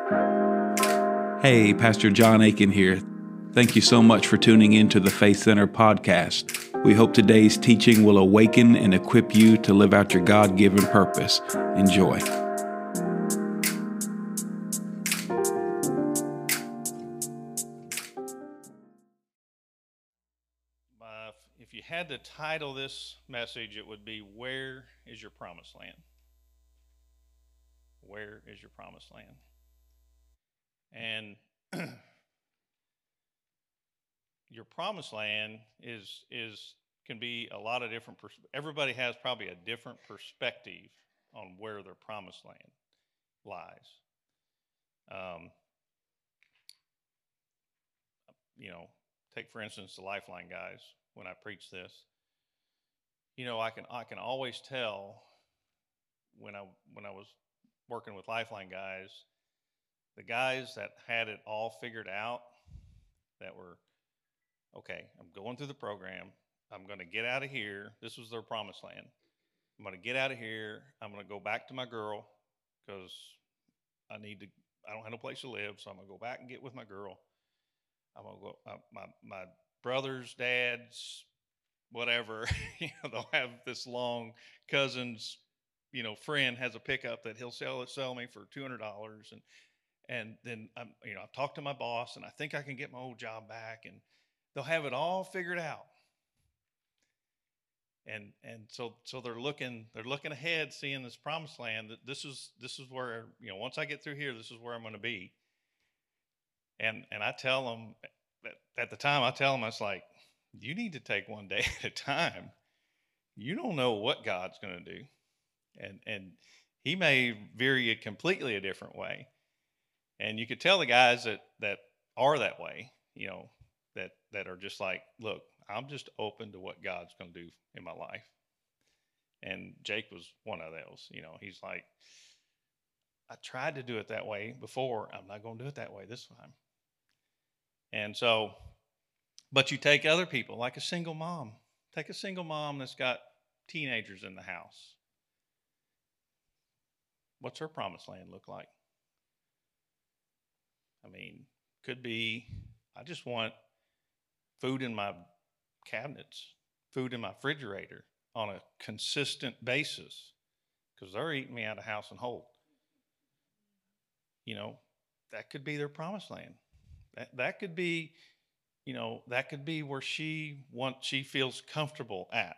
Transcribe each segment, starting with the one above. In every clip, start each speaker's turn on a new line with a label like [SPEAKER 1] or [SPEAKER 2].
[SPEAKER 1] Hey, Pastor John Aiken here. Thank you so much for tuning in to the Faith Center podcast. We hope today's teaching will awaken and equip you to live out your God-given purpose. Enjoy.
[SPEAKER 2] If you had to title this message, it would be, Where is Your Promised Land? Where is your promised land? And your promised land can be a lot of different. Everybody has probably a different perspective on where their promised land lies. Take for instance the Lifeline guys. When I preach this, I can always tell when I was working with Lifeline guys, the guys that had it all figured out, that were, okay, I'm going through the program, I'm going to get out of here. This was their promised land. I'm going to get out of here. I'm going to go back to my girl because I don't have no place to live. So I'm going to go back and get with my girl. I'm going to go, my brothers, dads, whatever, they'll have this long cousin's, friend has a pickup that he'll sell me for $200. And then I've talked to my boss and I think I can get my old job back, and they'll have it all figured out. And so they're looking ahead, seeing this promised land, that this is where, once I get through here, this is where I'm going to be. And I tell them at the time, I was like, you need to take one day at a time. You don't know what God's going to do. And he may vary it completely a different way. And you could tell the guys that are that way, that are just like, look, I'm just open to what God's going to do in my life. And Jake was one of those. He's like, I tried to do it that way before. I'm not going to do it that way this time. And so, but you take other people, like a single mom. Take a single mom that's got teenagers in the house. What's her promised land look like? I mean, could be, I just want food in my cabinets, food in my refrigerator on a consistent basis, because they're eating me out of house and hold. That could be their promised land. That could be, that could be where she feels comfortable at.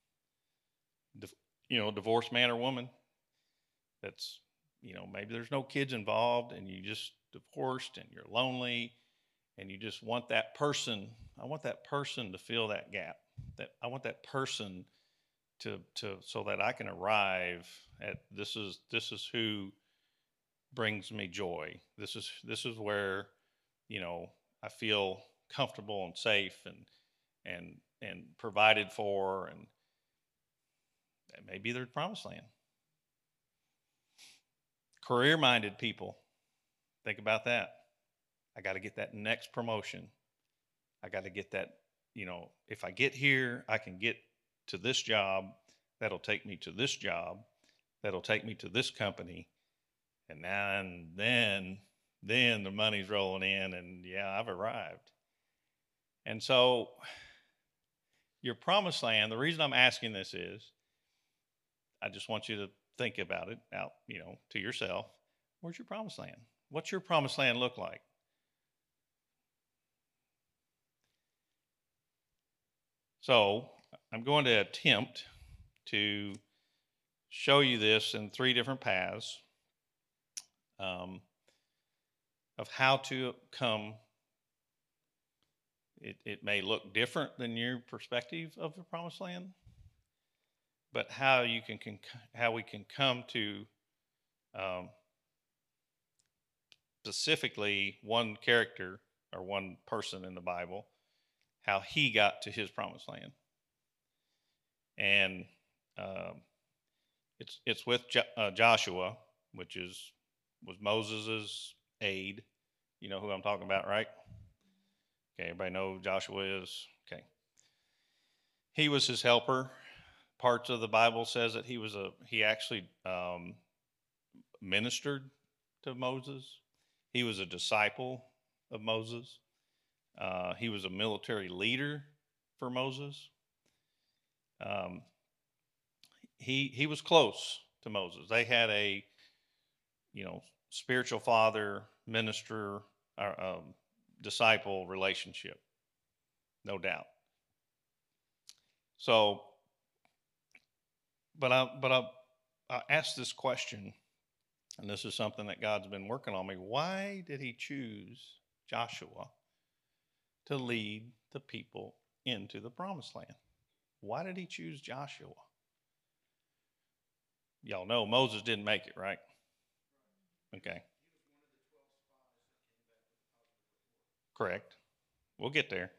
[SPEAKER 2] Divorced man or woman that's, maybe there's no kids involved and you just divorced and you're lonely and you just want that person. I want that person to fill that gap. That I want that person to so that I can arrive at this is who brings me joy. This is where, I feel comfortable and safe and provided for, and that may be their promised land. Career-minded people, think about that. I got to get that next promotion. I got to get that, if I get here, I can get to this job. That'll take me to this job. That'll take me to this company. And now and then the money's rolling in, and yeah, I've arrived. And so your promised land, the reason I'm asking this is, I just want you to think about it out, to yourself. Where's your promised land? What's your promised land look like? So I'm going to attempt to show you this in 3 different paths of how to come. It may look different than your perspective of the promised land, but how we can come to specifically one character or one person in the Bible, how he got to his promised land. And it's with Joshua, which was Moses's aide. You know who I'm talking about, right? Okay, everybody know who Joshua is? Okay. He was his helper. Parts of the Bible says that he actually ministered to Moses. He was a disciple of Moses. He was a military leader for Moses. He was close to Moses. They had a spiritual father, minister, disciple relationship, no doubt. So, but I asked this question, and this is something that God's been working on me. Why did He choose Joshua to lead the people into the promised land? Why did He choose Joshua? Y'all know Moses didn't make it, right? Okay. Correct. We'll get there.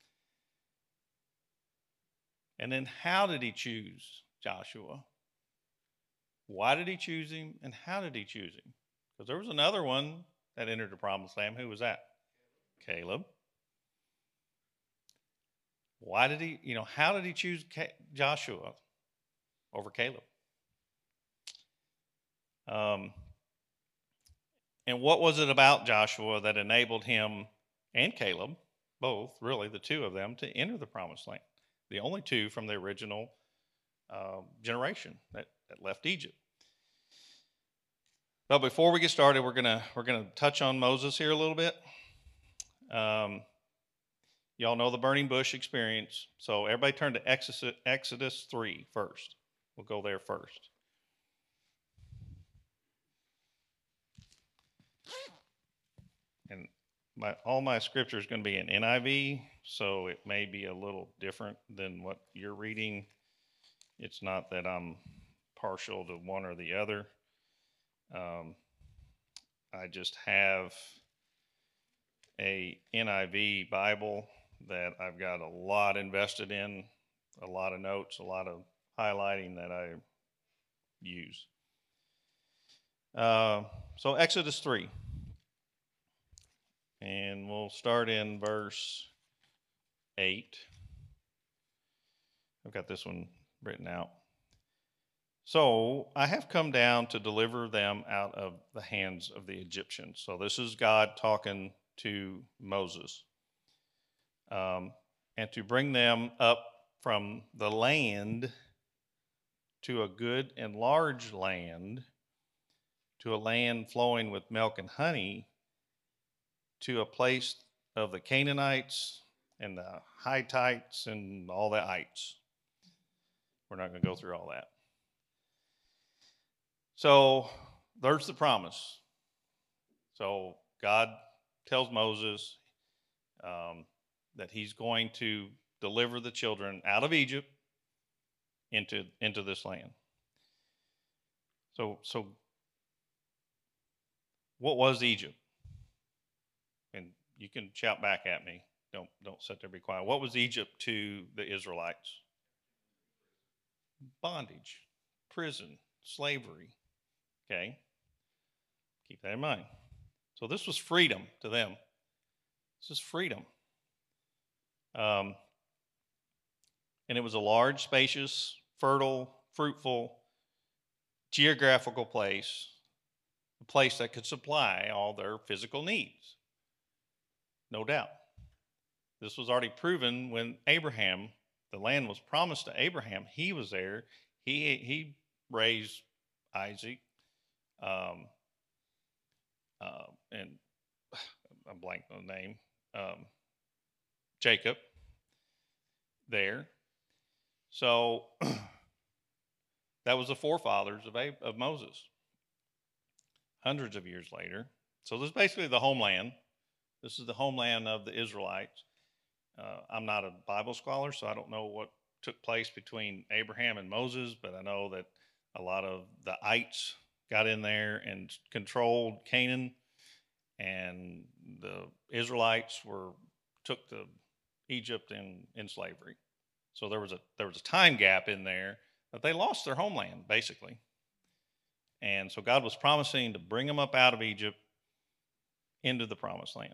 [SPEAKER 2] And then how did He choose Joshua? Why did He choose him, and how did He choose him? Because there was another one that entered the promised land. Who was that? Caleb. Why did He, how did He choose Joshua over Caleb? And what was it about Joshua that enabled him and Caleb, both, really, the two of them, to enter the promised land? The only two from the original generation that left Egypt. But before we get started, we're gonna touch on Moses here a little bit. Y'all know the burning bush experience, so everybody turn to Exodus 3 first. We'll go there first. And all my scripture is going to be in NIV, so it may be a little different than what you're reading. It's not that I'm partial to one or the other. I just have a NIV Bible that I've got a lot invested in, a lot of notes, a lot of highlighting that I use. So Exodus 3. And we'll start in verse 8. I've got this one written out. So I have come down to deliver them out of the hands of the Egyptians. So this is God talking to Moses. And to bring them up from the land to a good and large land, to a land flowing with milk and honey, to a place of the Canaanites and the Hittites and all the ites. We're not going to go through all that. So there's the promise. So God tells Moses that He's going to deliver the children out of Egypt into this land. So what was Egypt? And you can shout back at me. Don't sit there, be quiet. What was Egypt to the Israelites? Bondage, prison, slavery. Okay? Keep that in mind. So this was freedom to them. This is freedom. And it was a large, spacious, fertile, fruitful, geographical place, a place that could supply all their physical needs. No doubt. This was already proven when Abraham, the land was promised to Abraham. He was there. He raised Isaac, and I'm blank on the name, Jacob there. So that was the forefathers of Moses. Hundreds of years later. So this is basically the homeland. This is the homeland of the Israelites. I'm not a Bible scholar, so I don't know what took place between Abraham and Moses, but I know that a lot of the ites got in there and controlled Canaan, and the Israelites took to Egypt in slavery. So there was a time gap in there that they lost their homeland, basically. And so God was promising to bring them up out of Egypt into the promised land.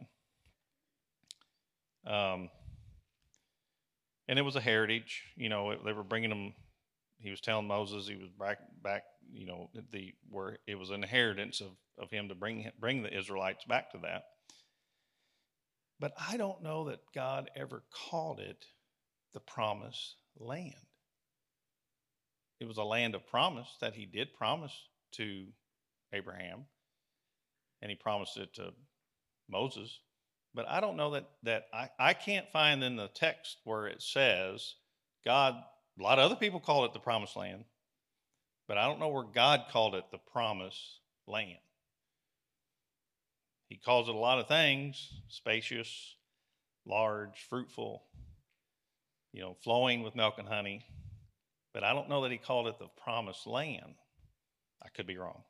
[SPEAKER 2] And it was a heritage. They were bringing them was telling Moses he was back, where it was an inheritance of him to bring the Israelites back to that. But I don't know that God ever called it the promised land. It was a land of promise that he did promise to Abraham, and he promised it to Moses. But I don't know that I can't find in the text where it says God, a lot of other people call it the promised land, but I don't know where God called it the promised land. He calls it a lot of things: spacious, large, fruitful, flowing with milk and honey. But I don't know that he called it the promised land. I could be wrong.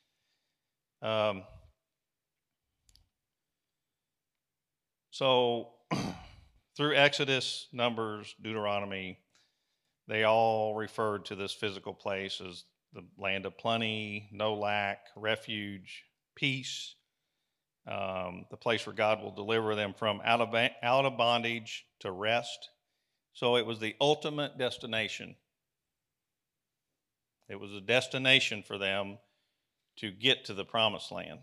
[SPEAKER 2] So through Exodus, Numbers, Deuteronomy, they all referred to this physical place as the land of plenty, no lack, refuge, peace, the place where God will deliver them from out of bondage to rest. So it was the ultimate destination. It was a destination for them to get to the promised land.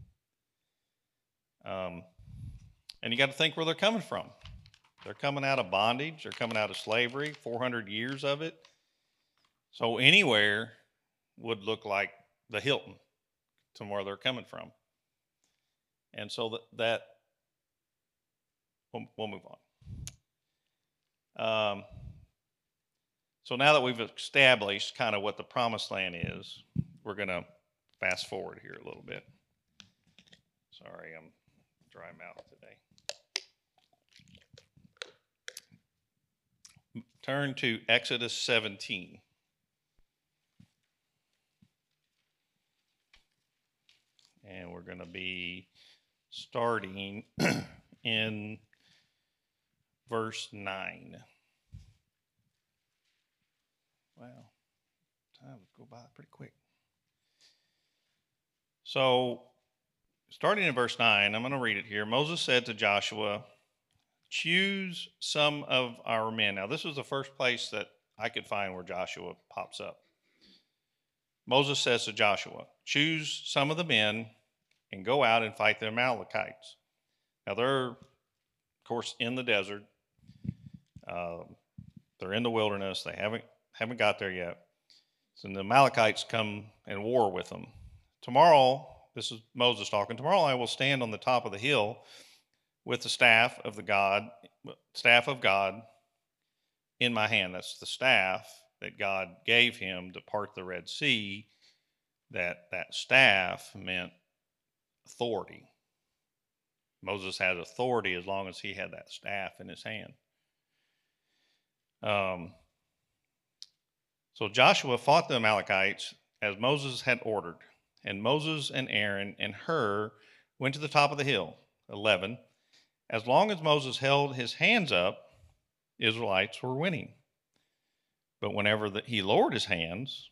[SPEAKER 2] And you got to think where they're coming from. They're coming out of bondage. They're coming out of slavery, 400 years of it. So anywhere would look like the Hilton to where they're coming from. And so that we'll move on. So now that we've established kind of what the promised land is, we're going to fast forward here a little bit. Sorry, I'm dry mouth today. Turn to Exodus 17. And we're going to be starting in verse 9. Wow, time would go by pretty quick. So, starting in verse 9, I'm going to read it here. Moses said to Joshua, "Choose some of our men." Now, this was the first place that I could find where Joshua pops up. Moses says to Joshua, "Choose some of the men and go out and fight the Amalekites." Now, they're, of course, in the desert. They're in the wilderness. They haven't got there yet. So the Amalekites come and war with them. Tomorrow, this is Moses talking, tomorrow I will stand on the top of the hill with the staff of God in my hand. That's the staff that God gave him to part the Red Sea. That staff meant authority. Moses had authority as long as he had that staff in his hand. So Joshua fought the Amalekites as Moses had ordered, and Moses and Aaron and Hur went to the top of the hill. 11. As long as Moses held his hands up, Israelites were winning. But whenever he lowered his hands,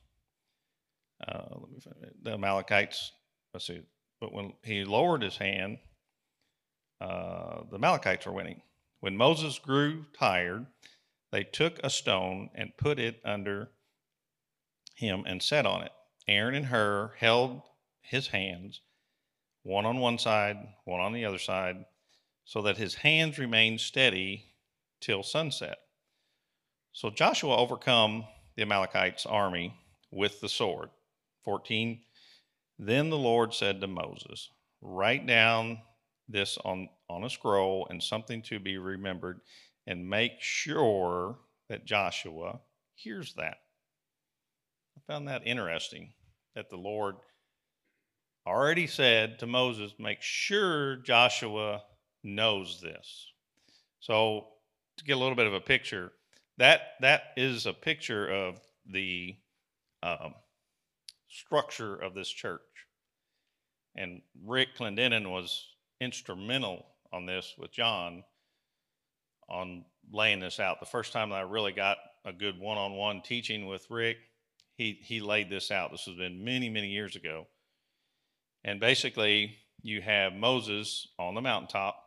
[SPEAKER 2] the Amalekites, but when he lowered his hand, the Amalekites were winning. When Moses grew tired, they took a stone and put it under him and sat on it. Aaron and Hur held his hands, one on one side, one on the other side, so that his hands remained steady till sunset. So Joshua overcome the Amalekites' army with the sword. 14. Then the Lord said to Moses, "Write down this on a scroll and something to be remembered, and make sure that Joshua hears that." I found that interesting, that the Lord already said to Moses, make sure Joshua knows this. So to get a little bit of a picture, that is a picture of the structure of this church. And Rick Clendenin was instrumental on this with John on laying this out. The first time that I really got a good one-on-one teaching with Rick, he laid this out. This has been many, many years ago. And basically, you have Moses on the mountaintop.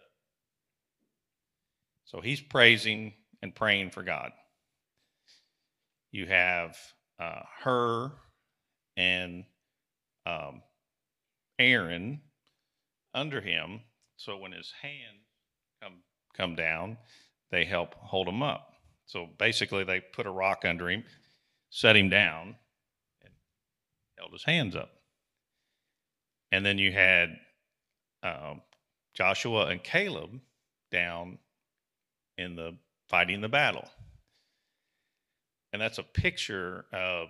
[SPEAKER 2] So he's praising and praying for God. You have Hur and Aaron under him. So when his hands come down, they help hold him up. So basically, they put a rock under him, set him down, and held his hands up. And then you had Joshua and Caleb down in the fighting the battle. And that's a picture of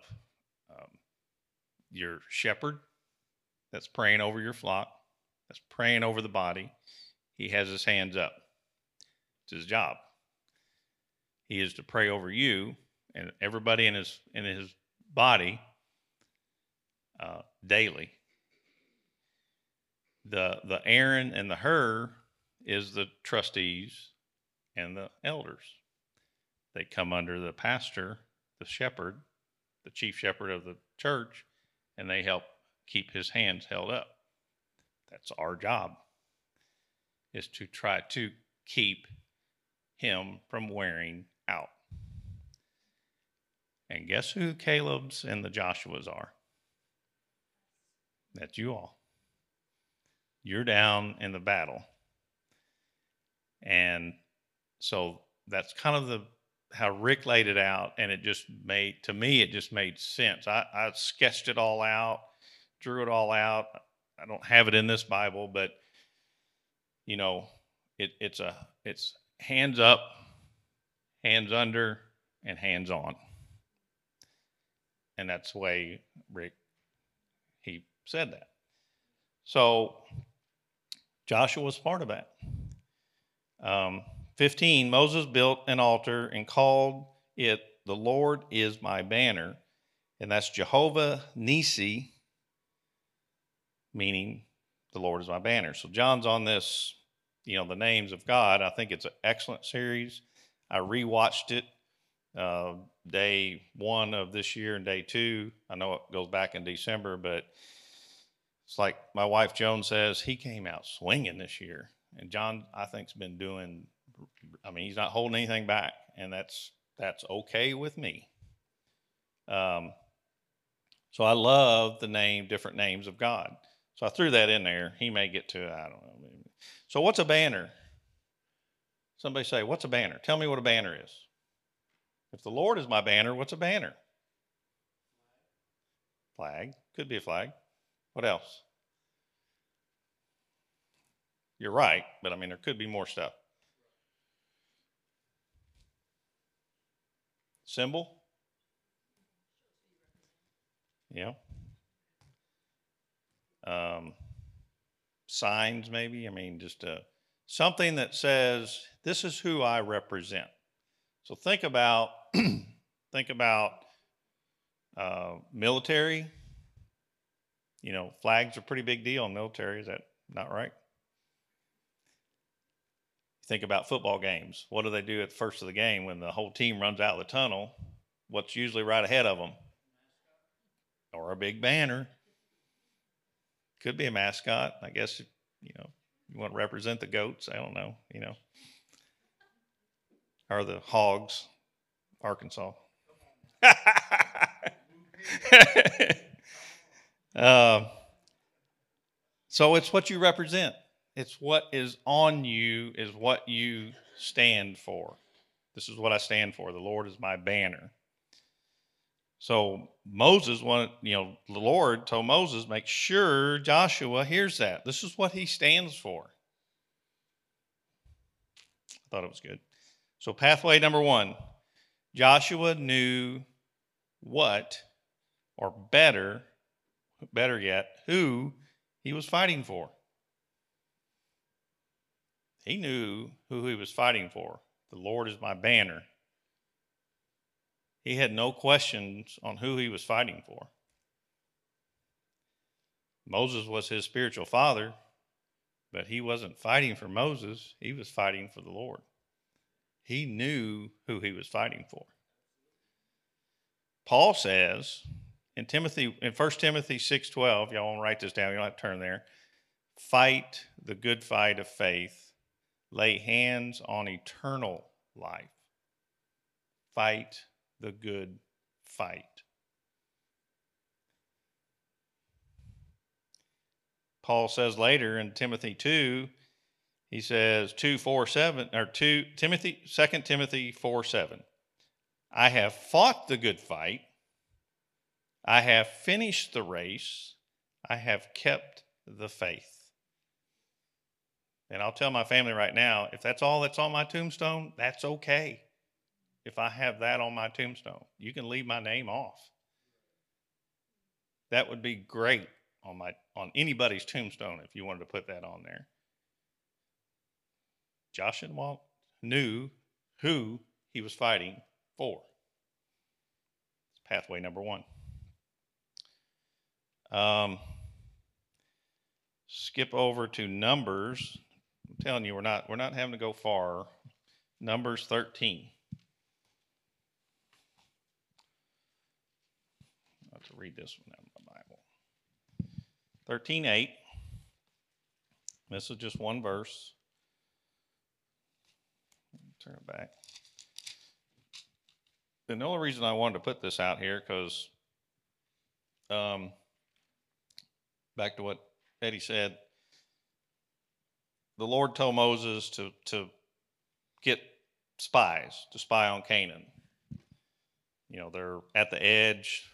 [SPEAKER 2] your shepherd that's praying over your flock, that's praying over the body. He has his hands up. It's his job. He is to pray over you and everybody in his body daily. The Aaron and the Hur is the trustees and the elders. They come under the pastor, the shepherd, the chief shepherd of the church, and they help keep his hands held up. That's our job, is to try to keep him from wearing out. And guess who Caleb's and the Joshua's are? That's you all. You're down in the battle. And so that's kind of how Rick laid it out, and it just made sense. I sketched it all out, drew it all out. I don't have it in this Bible, but it's hands up, hands under, and hands on. And that's the way Rick, he said that. So Joshua was part of that. 15, Moses built an altar and called it, "The Lord is my banner." And that's Jehovah Nissi, meaning the Lord is my banner. So John's on this, the names of God. I think it's an excellent series. I rewatched it day 1 of this year and day 2. I know it goes back in December, but it's like my wife Joan says, he came out swinging this year. And John, I think, has been doing, he's not holding anything back, and that's okay with me. So I love the different names of God. So I threw that in there. He may get to, I don't know. So what's a banner? Somebody say, what's a banner? Tell me what a banner is. If the Lord is my banner, what's a banner? Flag. Could be a flag. What else? You're right, but there could be more stuff. Symbol? Yeah. Signs, maybe. Just something that says, this is who I represent. So think about military. Flags are a pretty big deal in military. Is that not right? Think about football games. What do they do at the first of the game when the whole team runs out of the tunnel? What's usually right ahead of them? Or a big banner. Could be a mascot. I guess, you want to represent the goats. I don't know, Or the hogs, Arkansas. So it's what you represent. It's what is on you, is what you stand for. This is what I stand for. The Lord is my banner. So Moses the Lord told Moses, make sure Joshua hears that. This is what he stands for. I thought it was good. So pathway number 1, Joshua knew what, or better yet, who he was fighting for. He knew who he was fighting for. The Lord is my banner. He had no questions on who he was fighting for. Moses was his spiritual father, but he wasn't fighting for Moses. He was fighting for the Lord. He knew who he was fighting for. Paul says in 1 Timothy 6:12, y'all want to write this down, you don't have to turn there. Fight the good fight of faith. Lay hands on eternal life. Fight the good fight. Paul says later in Timothy 2, he says 2 Timothy 4:7. I have fought the good fight. I have finished the race. I have kept the faith. And I'll tell my family right now, if that's all that's on my tombstone, that's okay. If I have that on my tombstone, you can leave my name off. That would be great on anybody's tombstone if you wanted to put that on there. Joshua knew who he was fighting for. Pathway number 1. Skip over to Numbers. I'm telling you, we're not having to go far. Numbers 13. I have to read this one out of my Bible. 13:8. This is just one verse. Turn it back. And the only reason I wanted to put this out here, because back to what Eddie said, the Lord told Moses to get spies to spy on Canaan. You know, they're at the edge.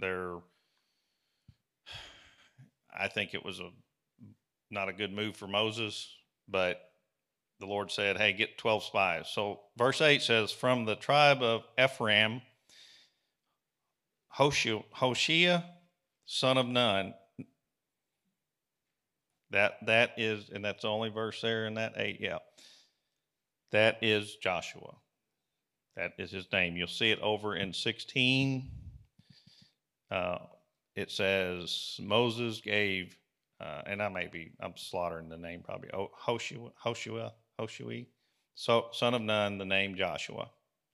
[SPEAKER 2] I think it was not a good move for Moses, but the Lord said, hey, get 12 spies. So verse 8 says, from the tribe of Ephraim, Hoshea, son of Nun. That is, and that's the only verse there in that 8, yeah. That is Joshua. That is his name. You'll see it over in 16. It says Moses gave, and I'm slaughtering the name probably, Hoshea, so son of Nun, the name Joshua.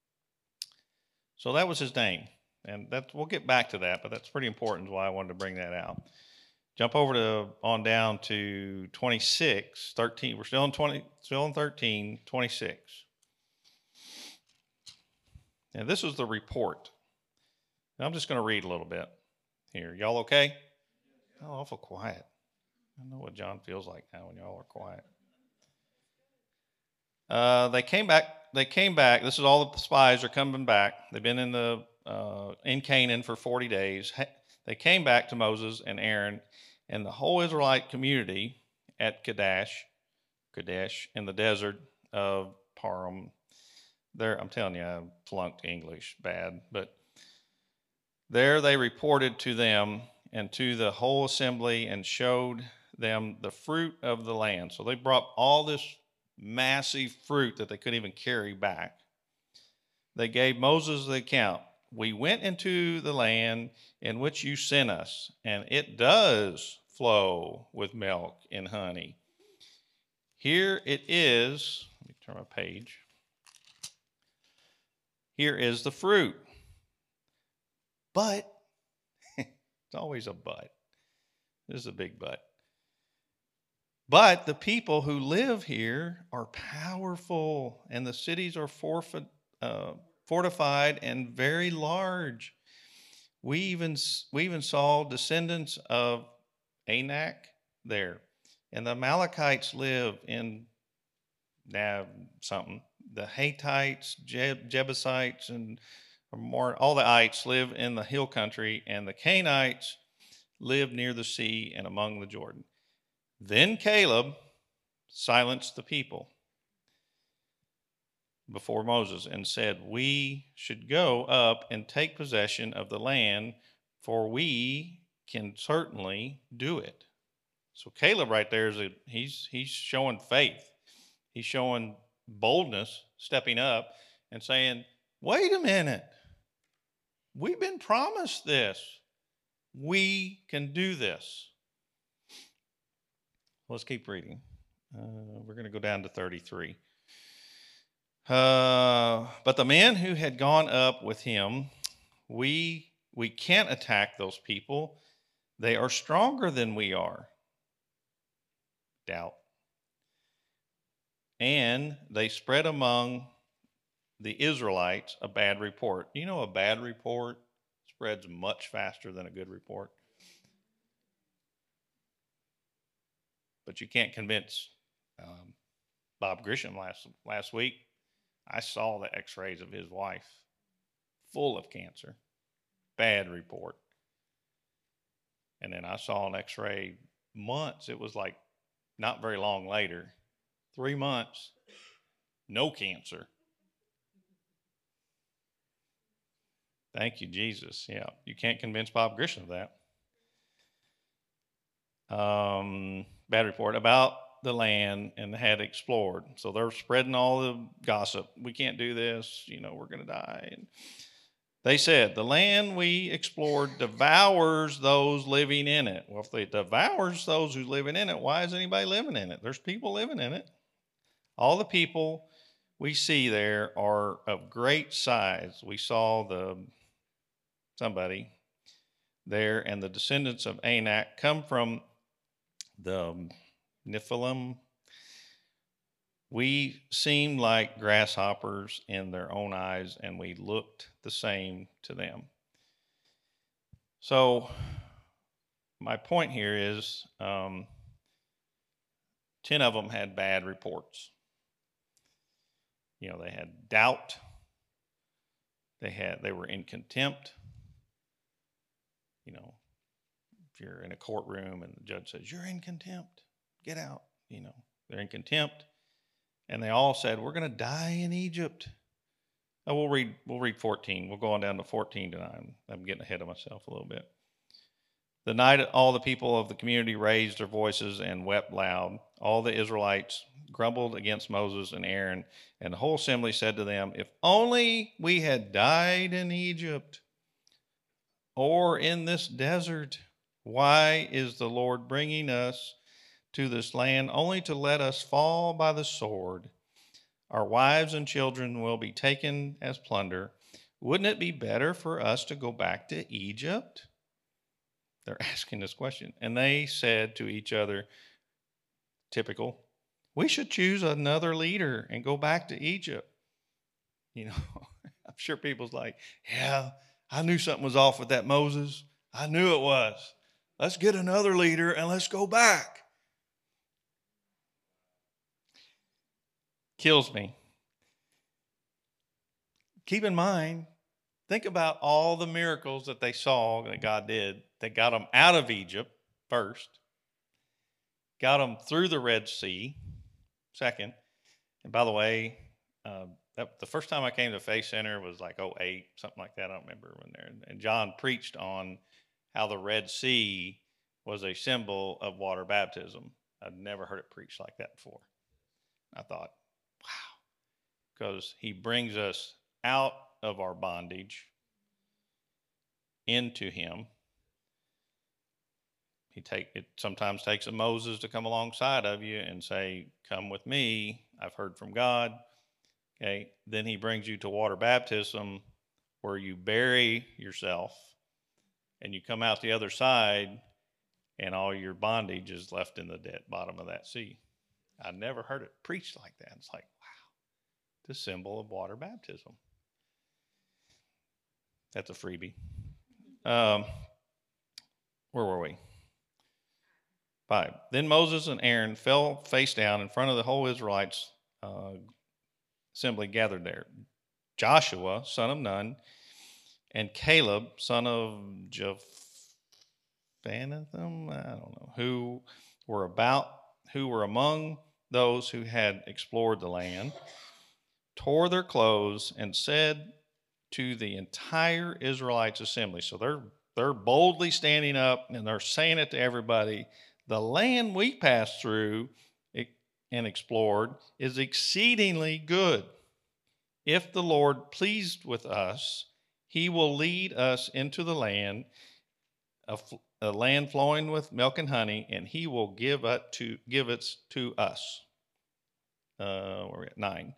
[SPEAKER 2] So that was his name. And we'll get back to that, but that's pretty important, why I wanted to bring that out. Jump over on down to 26, 13. We're still in 13, 26. And this is the report. And I'm just going to read a little bit here. Y'all okay? Oh, awful quiet. I know what John feels like now when y'all are quiet. They came back. This is all the spies are coming back. They've been in Canaan for 40 days. They came back to Moses and Aaron and the whole Israelite community at Kadesh in the desert of Param. There, I'm telling you, I flunked English bad, but there they reported to them and to the whole assembly and showed them the fruit of the land. So they brought all this massive fruit that they couldn't even carry back. They gave Moses the account. We went into the land in which you sent us, and it does flow with milk and honey. Here it is. Let me turn my page. Here is the fruit. But, it's always a but. This is a big but. But the people who live here are powerful, and the cities are fortified and very large. We even saw descendants of Anak there, and the Amalekites live in the Hittites, Jebusites, and all the ites live in the hill country, and the Canaanites live near the sea and among the Jordan. Then Caleb silenced the people before Moses and said, we should go up and take possession of the land, for we can certainly do it. So Caleb right there he's showing faith. He's showing boldness, stepping up and saying, wait a minute. We've been promised this. We can do this. Let's keep reading. We're going to go down to 33. But the men who had gone up with him, we can't attack those people. They are stronger than we are. Doubt. And they spread among the Israelites a bad report. You know, a bad report is spreads much faster than a good report. But you can't convince Bob Grisham last week. I saw the x-rays of his wife, full of cancer, bad report. And then I saw an x-ray months, it was like not very long later, 3 months, no cancer. Thank you, Jesus. Yeah, you can't convince Bob Grisham of that. Bad report about the land and had explored. So they're spreading all the gossip. We can't do this. We're going to die. And they said, the land we explored devours those living in it. Well, if it devours those who's living in it, why is anybody living in it? There's people living in it. All the people we see there are of great size. We saw somebody there, and the descendants of Anak come from the Nephilim. We seemed like grasshoppers in their own eyes, and we looked the same to them. So my point here is 10 of them had bad reports. They had doubt. They were in contempt. If you're in a courtroom and the judge says, you're in contempt, get out. They're in contempt. And they all said, we're going to die in Egypt. Oh, we'll read 14. We'll go on down to 14 tonight. I'm getting ahead of myself a little bit. The night all the people of the community raised their voices and wept loud. All the Israelites grumbled against Moses and Aaron, and the whole assembly said to them, if only we had died in Egypt or in this desert. Why is the Lord bringing us to this land only to let us fall by the sword? Our wives and children will be taken as plunder. Wouldn't it be better for us to go back to Egypt? They're asking this question. And they said to each other, typical, we should choose another leader and go back to Egypt. I'm sure people's like, yeah, I knew something was off with that Moses. I knew it was. Let's get another leader and let's go back. Kills me. Keep in mind, think about all the miracles that they saw that God did. They got them out of Egypt first, got them through the Red Sea second. And by the way, the first time I came to Faith Center was like 2008, something like that. I don't remember when there. And John preached on how the Red Sea was a symbol of water baptism. I'd never heard it preached like that before. I thought, wow, because he brings us out of our bondage into him. It sometimes takes a Moses to come alongside of you and say, come with me. I've heard from God. Okay. Then he brings you to water baptism where you bury yourself and you come out the other side and all your bondage is left in the bottom of that sea. I never heard it preached like that. It's like, wow, the symbol of water baptism. That's a freebie. Where were we? 5. Then Moses and Aaron fell face down in front of the whole Israelites assembly gathered there. Joshua, son of Nun, and Caleb, son of Jephanatham, I don't know, who were among those who had explored the land, tore their clothes and said to the entire Israelites assembly. So they're boldly standing up and they're saying it to everybody. The land we passed through and explored is exceedingly good. If the Lord pleased with us, he will lead us into the land, a land flowing with milk and honey, and he will give it to us. Where are we at? 9.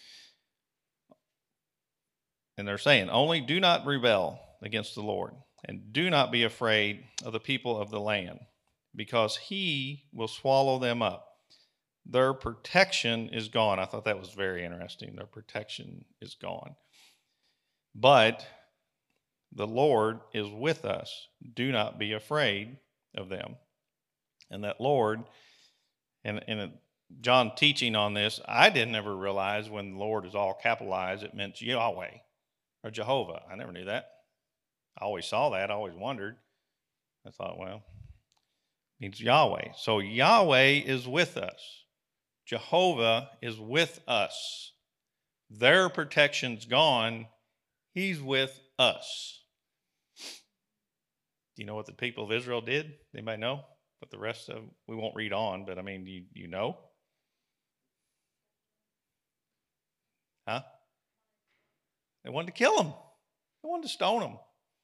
[SPEAKER 2] And they're saying, only do not rebel against the Lord, and do not be afraid of the people of the land, because he will swallow them up. Their protection is gone. I thought that was very interesting. Their protection is gone. But The Lord is with us. Do not be afraid of them. And that Lord, and John teaching on this, I didn't ever realize when the Lord is all capitalized, it meant Yahweh or Jehovah. I never knew that. I always saw that. I always wondered. I thought, well, it means Yahweh. So Yahweh is with us. Jehovah is with us. Their protection's gone. He's with us. Do you know what the people of Israel did? Anybody know? But the rest of, we won't read on, but I mean, you know? Huh? They wanted to kill him. They wanted to stone him.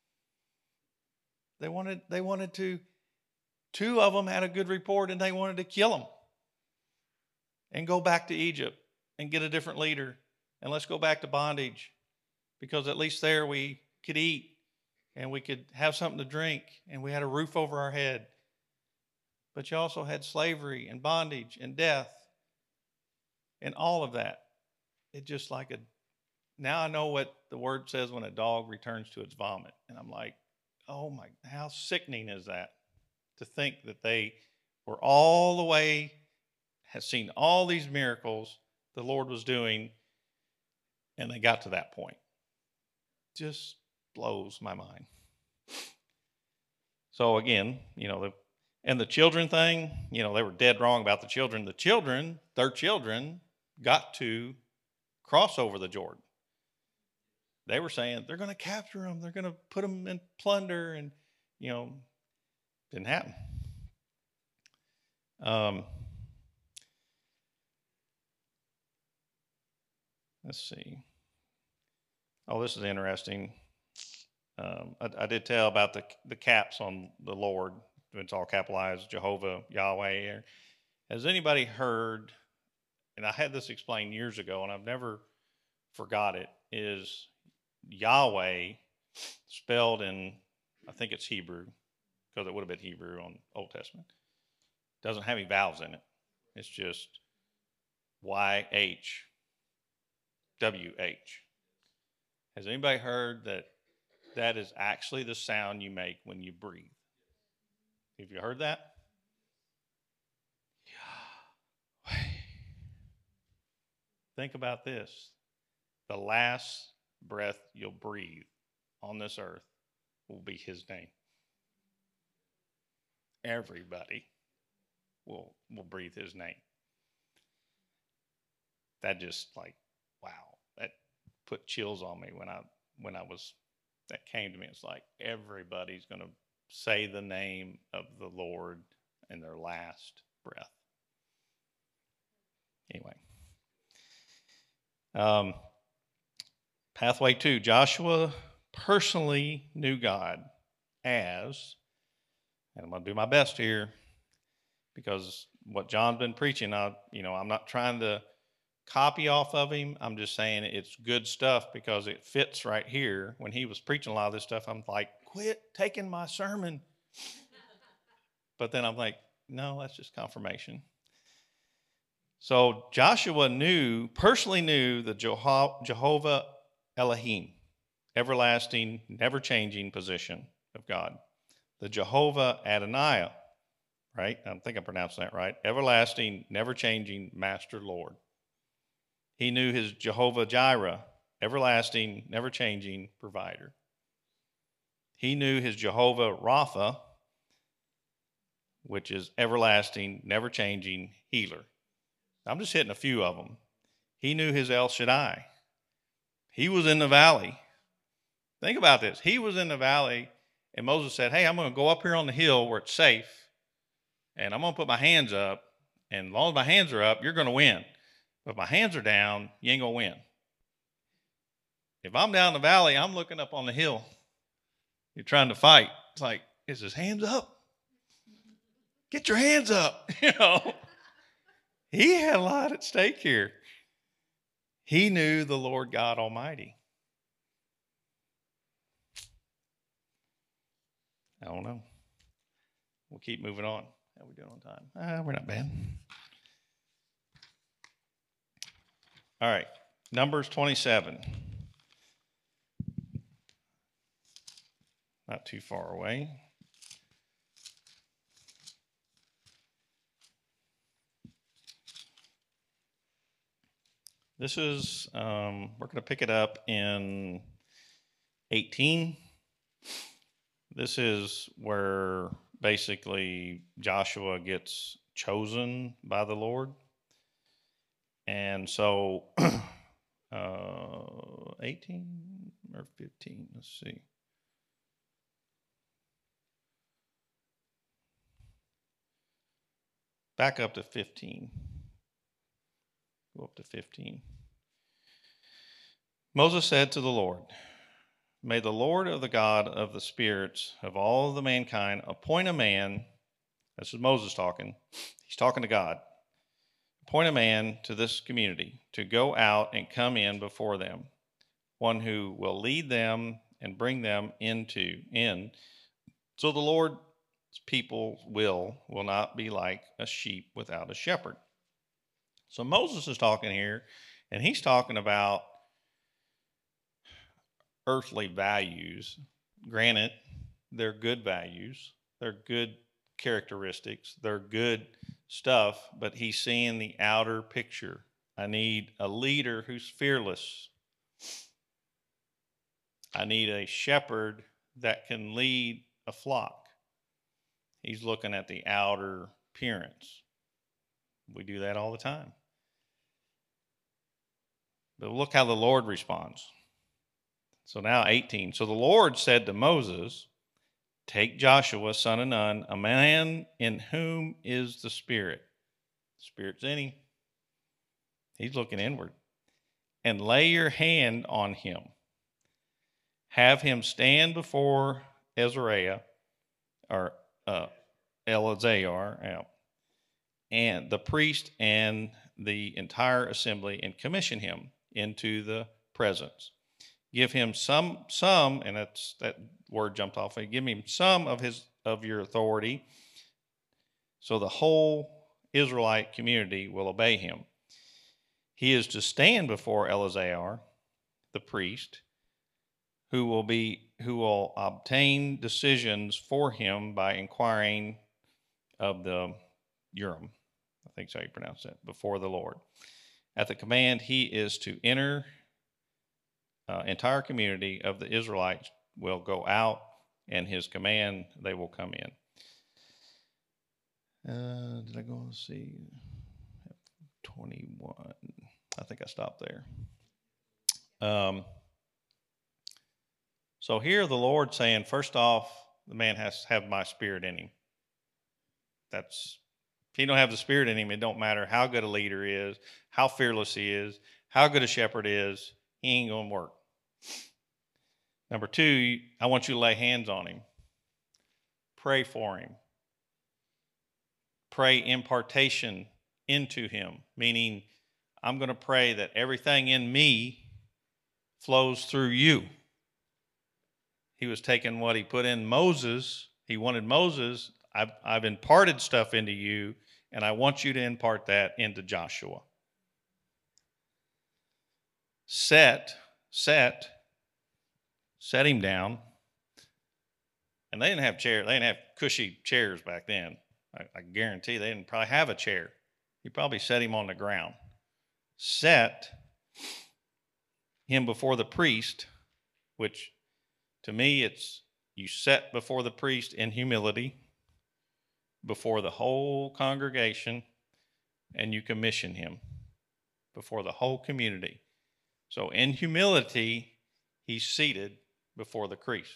[SPEAKER 2] They wanted to, two of them had a good report and they wanted to kill him and go back to Egypt and get a different leader. And let's go back to bondage, because at least there we could eat and we could have something to drink and we had a roof over our head. But you also had slavery and bondage and death and all of that. It just like now I know what the word says when a dog returns to its vomit. And I'm like, oh my, how sickening is that? To think that they were all the way, had seen all these miracles the Lord was doing, and they got to that point. Just blows my mind. So again, the children thing, they were dead wrong about the children. Their children got to cross over the Jordan. They were saying they're going to capture them. They're going to put them in plunder, and, didn't happen. Let's see. Oh, this is interesting. I did tell about the caps on the Lord. It's all capitalized, Jehovah, Yahweh. Has anybody heard, and I had this explained years ago, and I've never forgot it, is Yahweh spelled in, I think it's Hebrew, because it would have been Hebrew on Old Testament. Doesn't have any vowels in it. It's just YHWH. Has anybody heard that is actually the sound you make when you breathe? Have you heard that? Think about this. The last breath you'll breathe on this earth will be his name. Everybody will breathe his name. That just wow, that put chills on me when that came to me. It's like everybody's going to say the name of the Lord in their last breath. Anyway. Pathway 2, Joshua personally knew God as, and I'm going to do my best here, because what John's been preaching, I'm not trying to copy off of him. I'm just saying it's good stuff because it fits right here. When he was preaching a lot of this stuff, I'm like, quit taking my sermon. But then I'm like, no, that's just confirmation. So Joshua personally knew the Jehovah Elohim, everlasting, never-changing position of God. The Jehovah Adonai, right? I think I pronounced that right. Everlasting, never-changing Master Lord. He knew his Jehovah Jireh, everlasting, never-changing provider. He knew his Jehovah Rapha, which is everlasting, never-changing healer. I'm just hitting a few of them. He knew his El Shaddai. He was in the valley. Think about this. He was in the valley, and Moses said, hey, I'm going to go up here on the hill where it's safe, and I'm going to put my hands up, and as long as my hands are up, you're going to win. But if my hands are down, you ain't going to win. If I'm down the valley, I'm looking up on the hill. You're trying to fight. It's like, is his hands up? Get your hands up. He had a lot at stake here. He knew the Lord God Almighty. I don't know. We'll keep moving on. How are we doing on time? We're not bad. All right. Numbers 27. not too far away. This is, we're going to pick it up in 18. This is where basically Joshua gets chosen by the Lord. And so 18 or 15, let's see. Back up to 15. Go up to 15. Moses said to the Lord, "May the Lord of the God of the spirits of all the mankind appoint a man," this is Moses talking, he's talking to God, "appoint a man to this community to go out and come in before them, one who will lead them and bring them in, so the Lord's people will not be like a sheep without a shepherd." So Moses is talking here, and he's talking about earthly values. Granted, they're good values, they're good characteristics, they're good stuff, but he's seeing the outer picture. I need a leader who's fearless. I need a shepherd that can lead a flock. He's looking at the outer appearance. We do that all the time. But look how the Lord responds. So now 18. So the Lord said to Moses, "Take Joshua, son of Nun, a man in whom is the Spirit." The Spirit's in him. He's looking inward. "And lay your hand on him. Have him stand before Eleazar, and the priest and the entire assembly, and commission him into the presence. Give him some, and that's that word jumped off. Give him some of your authority, so the whole Israelite community will obey him. He is to stand before Eleazar, the priest, who will obtain decisions for him by inquiring of the Urim, I think that's how you pronounce that, before the Lord. At the command, he is to enter. Entire community of the Israelites will go out, and his command, they will come in." Did I go and see 21? I think I stopped there. So here the Lord saying, first off, the man has to have my Spirit in him. If he don't have the Spirit in him, it don't matter how good a leader is, how fearless he is, how good a shepherd is, he ain't going to work. Number two, I want you to lay hands on him. Pray for him. Pray impartation into him, meaning I'm going to pray that everything in me flows through you. He was taking what he put in Moses. He wanted Moses. I've imparted stuff into you, and I want you to impart that into Joshua. Set him down. And they didn't have chairs. They didn't have cushy chairs back then. I guarantee they didn't probably have a chair. He probably set him on the ground. Set him before the priest, which to me it's you set before the priest in humility, before the whole congregation, and you commission him before the whole community. So in humility, he's seated before the priest.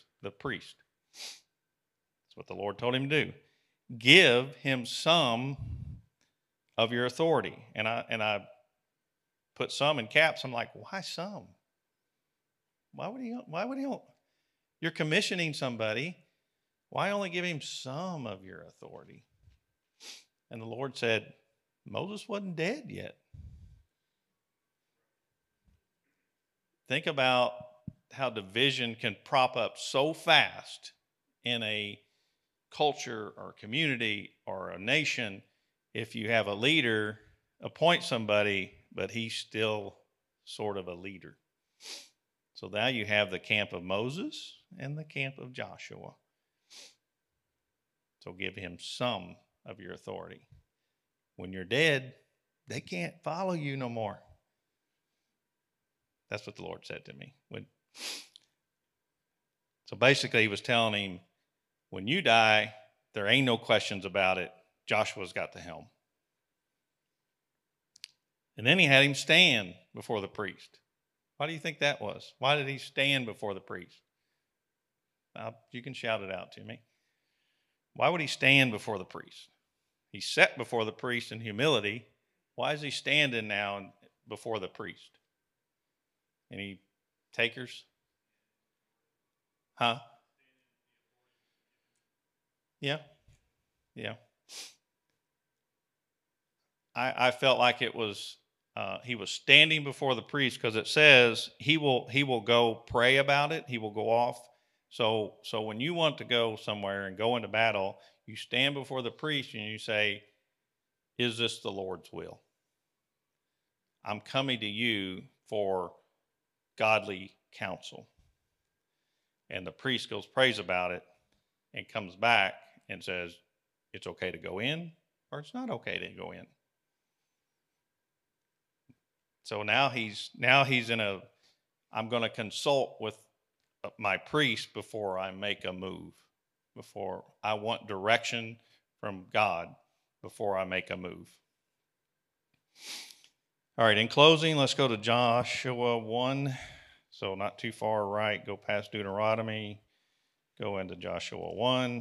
[SPEAKER 2] That's what the Lord told him to do. Give him some of your authority. And I put some in caps. I'm like, why some? Why would he? You're commissioning somebody. Why only give him some of your authority? And the Lord said, Moses wasn't dead yet. Think about how division can prop up so fast in a culture or community or a nation if you have a leader appoint somebody, but he's still sort of a leader. So now you have the camp of Moses and the camp of Joshua. So give him some of your authority. When you're dead, they can't follow you no more. That's what the Lord said to me. So basically, he was telling him, when you die, there ain't no questions about it. Joshua's got the helm. And then he had him stand before the priest. Why do you think that was? Why did he stand before the priest? You can shout it out to me. Why would he stand before the priest? He sat before the priest in humility. Why is he standing now before the priest? Any takers? Huh? Yeah. I felt like it was he was standing before the priest, because it says he will go pray about it. He will go off. So when you want to go somewhere and go into battle, you stand before the priest and you say, "Is this the Lord's will? I'm coming to you for godly counsel." And the priest goes, prays about it, and comes back and says, it's okay to go in, or it's not okay to go in. So now he's in I'm going to consult with my priest before I make a move, before I want direction from God before I make a move. All right, in closing, let's go to Joshua 1. So not too far right, go past Deuteronomy, go into Joshua 1.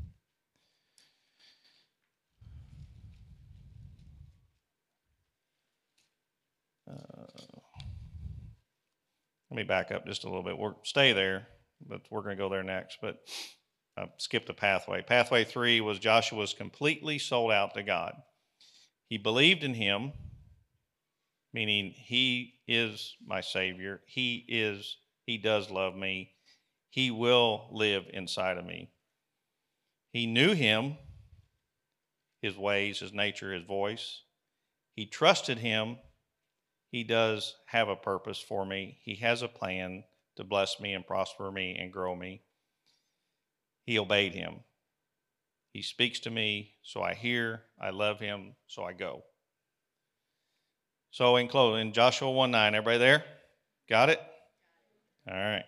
[SPEAKER 2] Let me back up just a little bit. Stay there, but we're going to go there next. But I skipped a pathway. Pathway 3 was Joshua's completely sold out to God. He believed in him, meaning he is my Savior. He does love me. He will live inside of me. He knew him, his ways, his nature, his voice. He trusted him. He does have a purpose for me. He has a plan to bless me and prosper me and grow me. He obeyed him. He speaks to me, so I hear. I love him, so I go. So in closing, Joshua 1:9, everybody there? Got it? All right.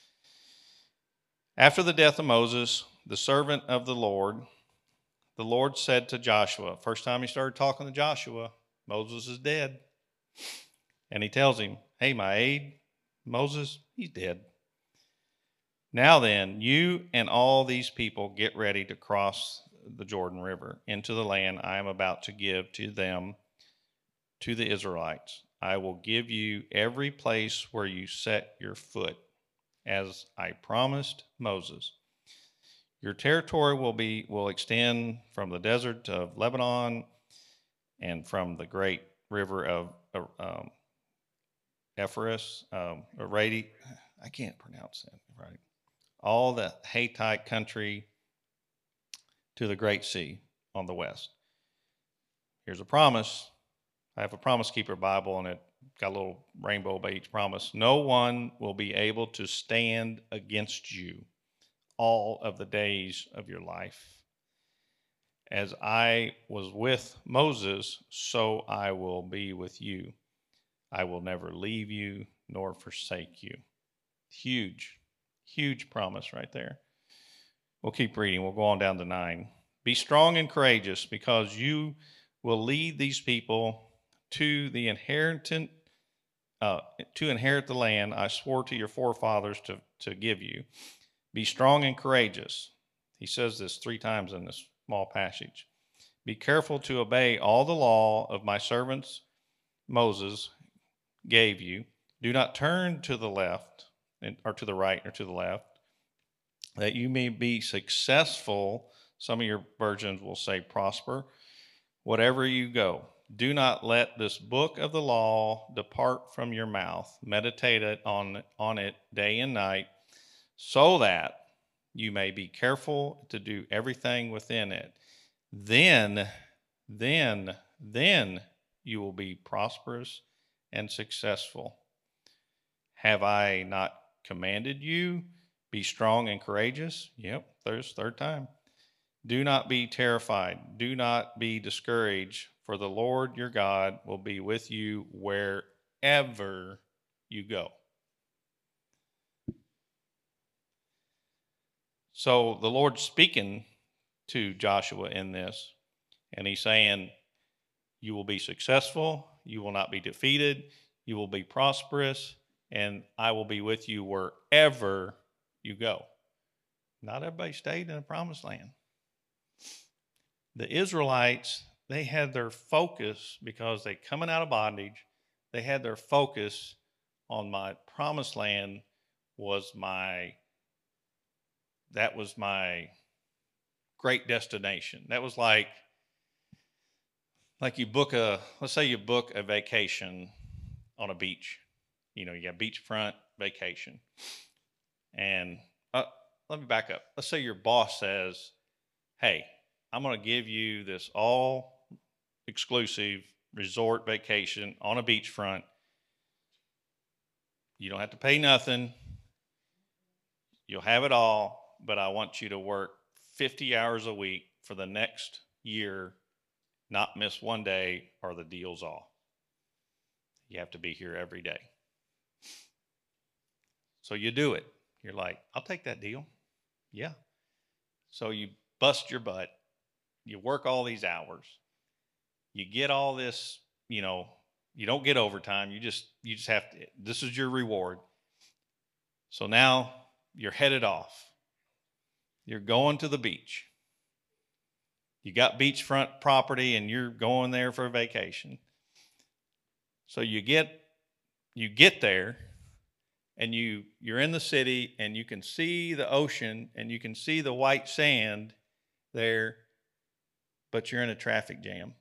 [SPEAKER 2] After the death of Moses, the servant of the Lord said to Joshua, first time he started talking to Joshua, Moses is dead. And he tells him, hey, my aide, Moses, he's dead. Now then, you and all these people get ready to cross the Jordan River into the land I am about to give to them, to the Israelites. I will give you every place where you set your foot, as I promised Moses. Your territory will extend from the desert of Lebanon and from the great river of Euphrates, I can't pronounce that right. All the Hittite country to the great sea on the west. Here's a promise. I have a Promise Keeper Bible, and it got a little rainbow by each promise. No one will be able to stand against you all of the days of your life. As I was with Moses, so I will be with you. I will never leave you nor forsake you. Huge, huge promise right there. We'll keep reading. We'll go on down to 9. Be strong and courageous, because you will lead these people to inherit the land I swore to your forefathers to give you. Be strong and courageous. He says this 3 times in this small passage. Be careful to obey all the law of my servants Moses gave you. Do not turn to the left or to the right or to the left, that you may be successful. Some of your versions will say prosper. Whatever you go, do not let this book of the law depart from your mouth. Meditate on it day and night, so that you may be careful to do everything within it. Then you will be prosperous and successful. Have I not commanded you? Be strong and courageous. Yep, there's third time. Do not be terrified. Do not be discouraged, for the Lord your God will be with you wherever you go. So the Lord's speaking to Joshua in this, and he's saying, you will be successful, you will not be defeated, you will be prosperous, and I will be with you wherever you go. Not everybody stayed in the promised land. The Israelites, they had their focus, because they coming out of bondage, they had their focus on my promised land that was my great destination. That was like let's say you book a vacation on a beach. You got beachfront vacation. And let me back up. Let's say your boss says, hey, I'm going to give you this all exclusive resort vacation on a beachfront. You don't have to pay nothing. You'll have it all, but I want you to work 50 hours a week for the next year, not miss one day, or the deal's off. You have to be here every day. So you do it. You're like, I'll take that deal. Yeah. So you bust your butt. You work all these hours. You get all this, you don't get overtime. You just have to, this is your reward. So now you're headed off. You're going to the beach. You got beachfront property and you're going there for a vacation. So you get there, and you're in the city, and you can see the ocean and you can see the white sand there, but you're in a traffic jam.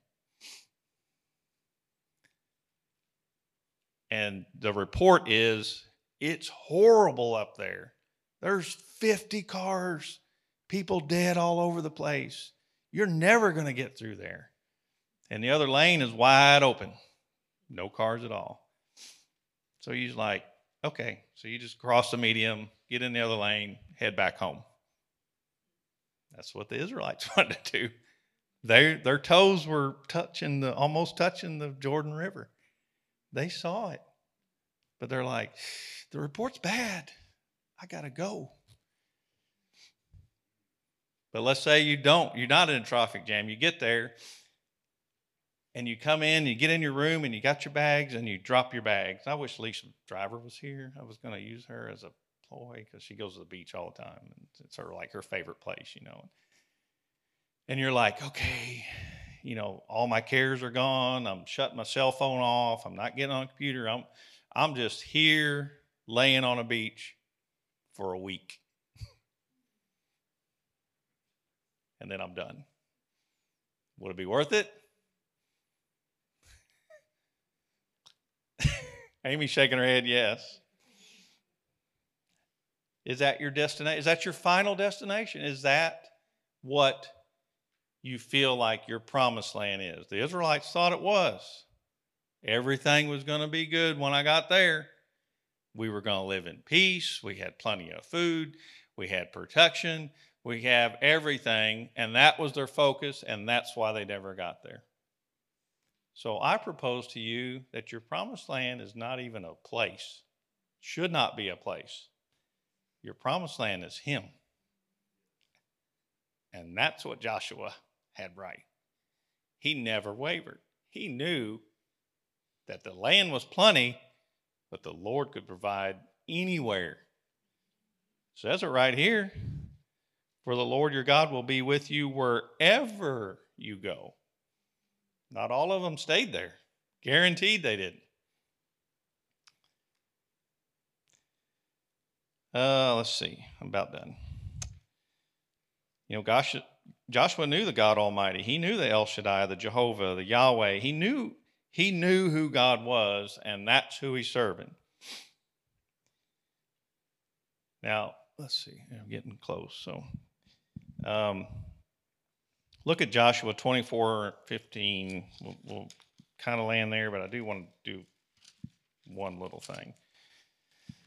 [SPEAKER 2] And the report is, it's horrible up there. There's 50 cars, people dead all over the place. You're never going to get through there. And the other lane is wide open. No cars at all. So he's like, okay. So you just cross the medium, get in the other lane, head back home. That's what the Israelites wanted to do. Their toes were almost touching the Jordan River. They saw it. But they're like, the report's bad. I got to go. But let's say you're not in a traffic jam. You get there and you come in, you get in your room and you got your bags and you drop your bags. I wish Lisa Driver was here. I was going to use her as a ploy because she goes to the beach all the time. And it's her favorite place, And you're like, okay, all my cares are gone. I'm shutting my cell phone off. I'm not getting on a computer. I'm just here laying on a beach for a week. And then I'm done. Would it be worth it? Amy's shaking her head, yes. Is that your destination? Is that your final destination? Is that what you feel like your promised land is? The Israelites thought it was. Everything was going to be good when I got there. We were going to live in peace. We had plenty of food. We had protection. We have everything. And that was their focus, and that's why they never got there. So I propose to you that your promised land is not even a place, should not be a place. Your promised land is Him. And that's what Joshua had right. He never wavered. He knew that the land was plenty, but the Lord could provide anywhere. It says it right here. For the Lord your God will be with you wherever you go. Not all of them stayed there. Guaranteed they didn't. Let's see. I'm about done. Joshua knew the God Almighty. He knew the El Shaddai, the Jehovah, the Yahweh. He knew who God was, and that's who he's serving. Now, let's see. I'm getting close. So, look at Joshua 24:15. We'll kind of land there, but I do want to do one little thing.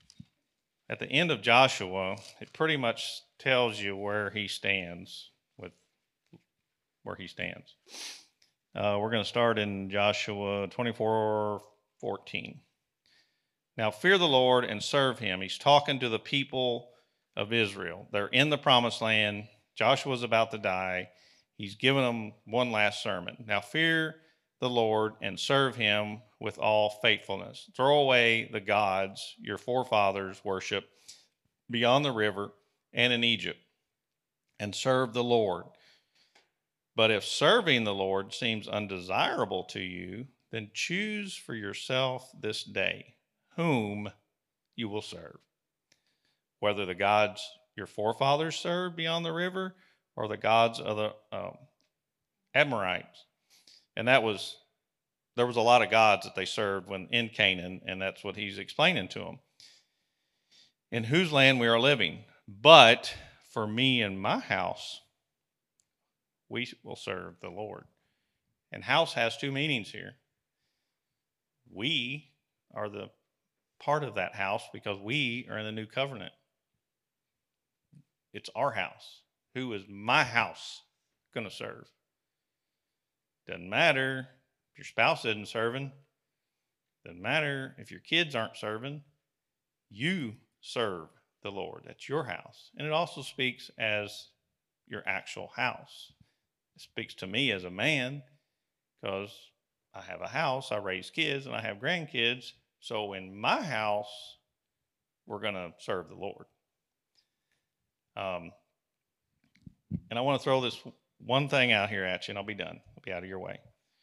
[SPEAKER 2] at the end of Joshua, it pretty much tells you where he stands with where he stands. We're going to start in Joshua 24:14. Now fear the Lord and serve him. He's talking to the people of Israel. They're in the promised land. Joshua's about to die. He's giving them one last sermon. Now fear the Lord and serve him with all faithfulness. Throw away the gods your forefathers worshiped beyond the river and in Egypt, and serve the Lord. But if serving the Lord seems undesirable to you, then choose for yourself this day whom you will serve, whether the gods your forefathers served beyond the river or the gods of the Amorites. And there was a lot of gods that they served when in Canaan, and that's what he's explaining to them. In whose land we are living. But for me and my house, we will serve the Lord. And house has two meanings here. We are the part of that house because we are in the new covenant. It's our house. Who is my house going to serve? Doesn't matter if your spouse isn't serving. Doesn't matter if your kids aren't serving. You serve the Lord. That's your house. And it also speaks as your actual house. It speaks to me as a man because I have a house, I raise kids, and I have grandkids. So in my house, we're going to serve the Lord. And I want to throw this one thing out here at you, and I'll be done. I'll be out of your way.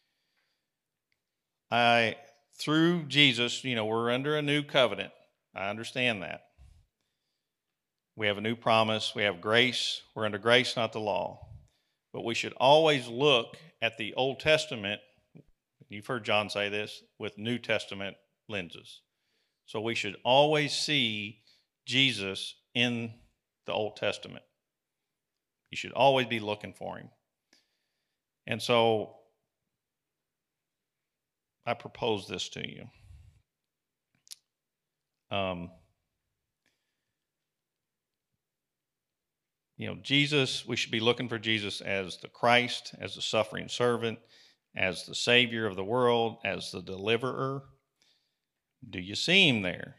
[SPEAKER 2] Through Jesus, we're under a new covenant. I understand that. We have a new promise. We have grace. We're under grace, not the law. But we should always look at the Old Testament, you've heard John say this, with New Testament lenses. So we should always see Jesus in the Old Testament. You should always be looking for him. And so I propose this to you. Jesus, we should be looking for Jesus as the Christ, as the suffering servant, as the Savior of the world, as the deliverer. Do you see him there?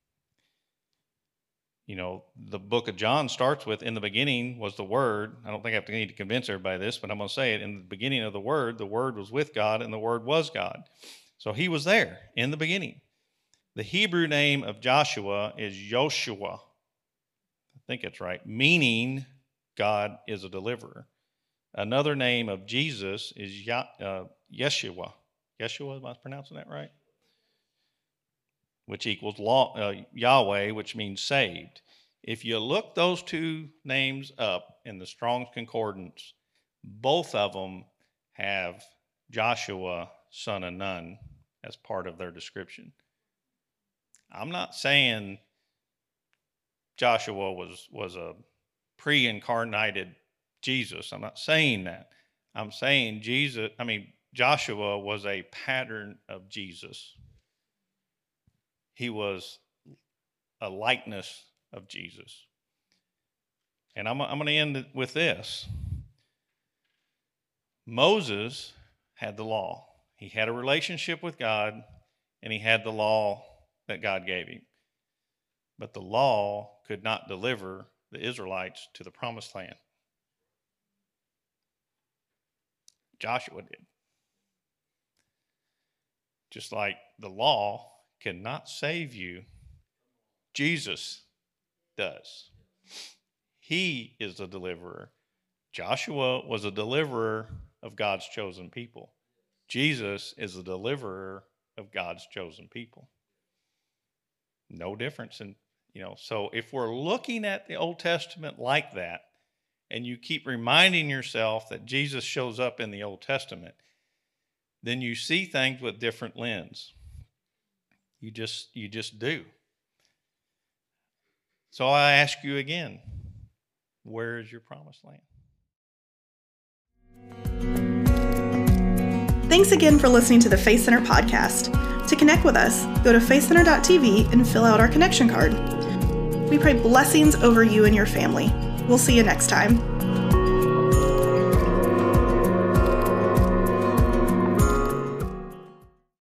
[SPEAKER 2] The book of John starts with, in the beginning was the Word. I don't think I need to convince everybody of this, but I'm going to say it. In the beginning of the Word was with God, and the Word was God. So he was there in the beginning. The Hebrew name of Joshua is Yoshua. I think it's right, meaning God is a deliverer. Another name of Jesus is Yeshua. Yeshua, am I pronouncing that right? Which equals Yahweh, which means saved. If you look those two names up in the Strong's Concordance, both of them have Joshua, son of Nun, as part of their description. I'm not saying Joshua was a pre-incarnated Jesus. I'm not saying that. I'm saying Joshua was a pattern of Jesus. He was a likeness of Jesus. And I'm going to end with this. Moses had the law. He had a relationship with God, and he had the law that God gave him. But the law could not deliver the Israelites to the promised land. Joshua did. Just like the law cannot save you, Jesus does. He is the deliverer. Joshua was a deliverer of God's chosen people. Jesus is the deliverer of God's chosen people. No difference in, so if we're looking at the Old Testament like that, and you keep reminding yourself that Jesus shows up in the Old Testament, then you see things with different lens. You just do. So I ask you again, where is your promised land?
[SPEAKER 3] Thanks again for listening to the Faith Center podcast. To connect with us, go to faithcenter.tv and fill out our connection card. We pray blessings over you and your family. We'll see you next time.